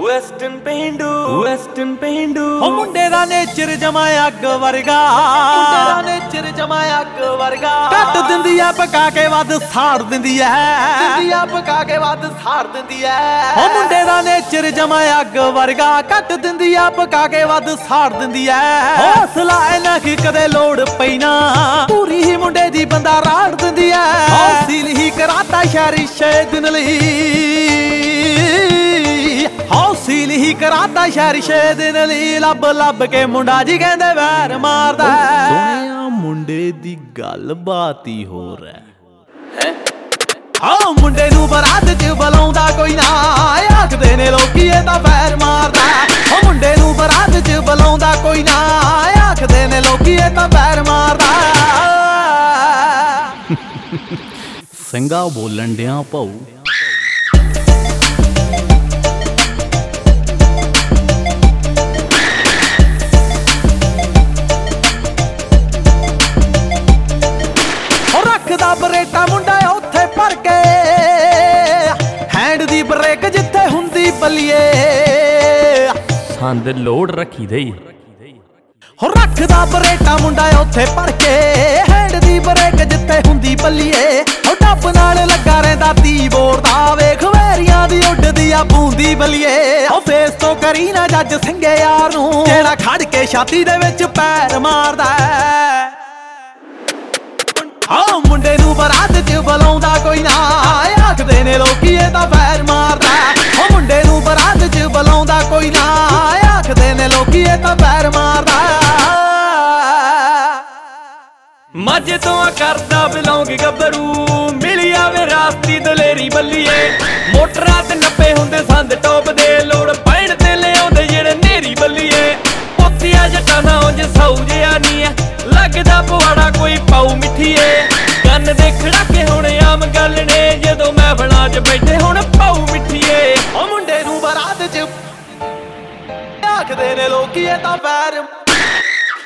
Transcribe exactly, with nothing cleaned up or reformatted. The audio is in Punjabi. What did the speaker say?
ਵੈਸਟਰਨ ਪੇਂਡੂ ਵੈਸਟਰਨ ਪੇਂਡੂ ਉਹ ਮੁੰਡੇ ਦਾ ਨੇਚਰ ਜਮਾ ਅੱਗ ਵਰਗਾ, ਮੁੰਡੇ ਦਾ ਨੇਚਰ ਜਮਾ ਅੱਗ ਵਰਗਾ। ਕੱਟ ਦਿੰਦੀ ਐ ਪਕਾ ਕੇ ਵੱਧ ਸਾੜ ਦਿੰਦੀ ਐ, ਦਿੰਦੀ ਆ ਪਕਾ ਕੇ ਵੱਧ ਸਾੜ ਦਿੰਦੀ ਐ। ਉਹ ਮੁੰਡੇ ਦਾ ਨੇਚਰ ਜਮਾ ਅੱਗ ਵਰਗਾ, ਕੱਟ ਦਿੰਦੀ ਆ ਪਕਾ ਕੇ ਵੱਧ ਸਾੜ ਦਿੰਦੀ ਐ। ਹੌਸਲਾ ਇਹਨਾਂ ਕੀ ਕਦੇ ਲੋੜ ਪਈ ਨਾ, ਪੂਰੀ ਹੀ ਮੁੰਡੇ ਦੀ ਬੰਦਾ ਰਾੜ ਦਿੰਦੀ ਐ। ਹੌਸਲ ਹੀ ਕਰਾਤਾ ਸ਼ਹਿਰੀ ਛੇ ਦਿਨ ਲਈ, ਹੌਸਲ ਹੀ ਕਰਾਤਾ ਸ਼ਹਿਰੀ ਛੇ ਦਿਨ ਲਈ। ਲੱਭ ਲੱਭ ਕੇ ਮੁੰਡਾ ਜੀ ਕਹਿੰਦੇ ਵੈਰ ਮਾਰਦਾ। ਸੋਹਣਿਆ ਮੁੰਡੇ ਦੀ ਗੱਲ ਬਾਤ ਹੀ ਹੋਰ ਹੈ। ਹਾਂ ਮੁੰਡੇ ਨੂੰ ਬਰਾਤ ਚ ਬੁਲਾਉਂਦਾ ਕੋਈ ਨਾ, ਆਖਦੇ ਨੇ ਲੋਕੀ ਇਹ ਤਾਂ ਵੈਰ ਮਾਰਦਾ। ਉਹ ਮੁੰਡੇ ਨੂੰ ਬਰਾਤ ਚ ਬੁਲਾਉਂਦਾ ਕੋਈ ਨਾ, ਆਖਦੇ ਨੇ ਲੋਕੀ ਇਹ ਤਾਂ ਵੈਰ ਮਾਰਦਾ। ਸਿੰਘਾ ਬੋਲਣ ਡਿਆ ਭਾਊ, ਰੱਖਦਾ ਬਰੇਟਾ ਮੁੰਡਾ ਉੱਥੇ ਭਰ ਕੇ, ਹੈਂਡ ਦੀ ਬ੍ਰੇਕ ਜਿੱਥੇ ਹੁੰਦੀ ਬੱਲੀਏ। ਸੰਦ ਲੋਡ ਰੱਖੀ ਦੇ ਹੋ ਰੱਖਦਾ ਬਰੇਟਾ ਮੁੰਡਾ ਉੱਥੇ ਭਰ ਕੇ, ਹੈਂਡ ਦੀ ਬ੍ਰੇਕ ਜਿੱਥੇ ਹੁੰਦੀ ਬੱਲੀਏ। ਉਹ ਡੱਬ ਨਾਲ ਲੱਗਾ ਰਹਿੰਦਾ ਤੀ ਬੋਰਦਾ, ਵੇਖ ਵੈਰੀਆਂ ਦੀ ਉੱਡਦੀ ਆ ਬੂੰਦੀ ਬੱਲੀਏ। ਉਹ ਫੇਸ ਤੋਂ ਕਰੀ ਨਾ ਜੱਜ ਸਿੰਘੇ ਯਾਰ ਨੂੰ, ਜਿਹੜਾ ਖੜ ਕੇ ਛਾਤੀ ਦੇ ਵਿੱਚ ਪੈਰ ਮਾਰਦਾ। ਹਾਂ ਮੁੰਡੇ ਨੂੰ ਬਰਾਤ ਚ ਬੁਲਾਉਂਦਾ ਕੋਈ ਨਾ, ਆਖਦੇ ਨੇ ਲੋਕੀ ਇਹ ਤਾਂ ਵੈਰ ਮਾਰਦਾ। ਉਹ ਮੁੰਡੇ ਨੂੰ ਬਰਾਤ ਚ ਬੁਲਾਉਂਦਾ ਕੋਈ ਨਾ, ਆਖਦੇ ਨੇ ਲੋਕੀ ਇਹ ਤਾਂ ਵੈਰ ਮਾਰਦਾ। ਮਾਝੇ ਤੋਂ ਆ ਕਰਦਾ ਬਿਲੋਂਗ ਗੱਭਰੂ, ਮਿਲੀ ਆਵੇ ਰਾਸਤੀ ਦਲੇਰੀ ਬੱਲੀਏ। ਮੋਟਰਾਂ ਤੇ ਨੱਪੇ ਹੁੰਦੇ ਸੰਦ ਟੋਪ ਦੇ, ਲੋੜ ਪੈਣ ਤੇ ਲਿਆਉਂਦੇ ਜਿਹੜੇ ਨੇਰੀ ਬੱਲੀਏ। ਪੋਤੀਆਂ ਜੱਟਾਂ ਦਾ ਉਂਝ ਸੌ ਜਿਆ ਨੀ ਐ, ਲੱਗਦਾ ਪਵਾੜਾ ਕੋਈ ਪਾਉ ਮਿੱਠੀਏ। ਕੰਨ ਦੇ ਖੜਾਕੇ ਹੁਣ ਆਮ ਗੱਲ ਨੇ, ਜਦੋਂ ਮਹਿਫਲਾਂ 'ਚ ਬੈਠੇ ਹੁਣ ਪਾਉ ਮਿੱਠੀਏ। ਉਹ ਮੁੰਡੇ ਨੂੰ ਬਰਾਤ ਚ ਆਖਦੇ ਨੇ ਲੋਕੀ ਇਹ ਤਾਂ ਵੈਰ